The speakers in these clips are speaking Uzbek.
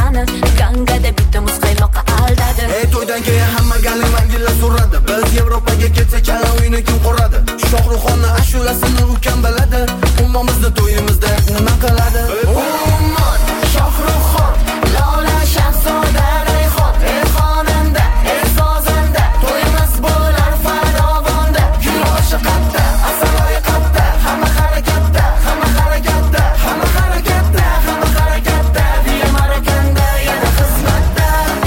mani Gangada bitta muzqaymoqqa aldadi. To'ydan keyin hamma galinglarga so'radi. Biz Yevropaga ketsak chala uyni kim quradi? Shohruxxonning ashulasini u kim biladi? Ummamizni to'yimizda nima qiladi? Ummon Shohruxxon Lola Shahzoda Rayhon xonanda sozanda to'yimiz bo'lar farovonda. Yoshi qatta asaloy qatta hamma harakatda hamma harakatda hamma harakatda hamma harakatda diye marakanda yana xizmatda.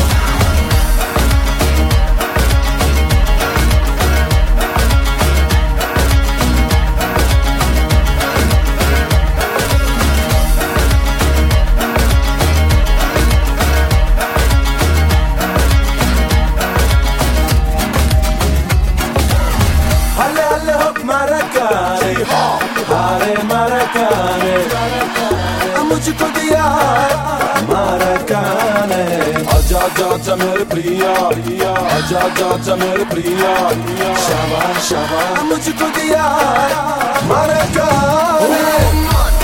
Halle hop marakane, hare marakane, मुझको दिया marakane. आजा आजा मेरे प्रिया, आजा आजा मेरे प्रिया, शाबाश शाबाश मुझको दिया marakane.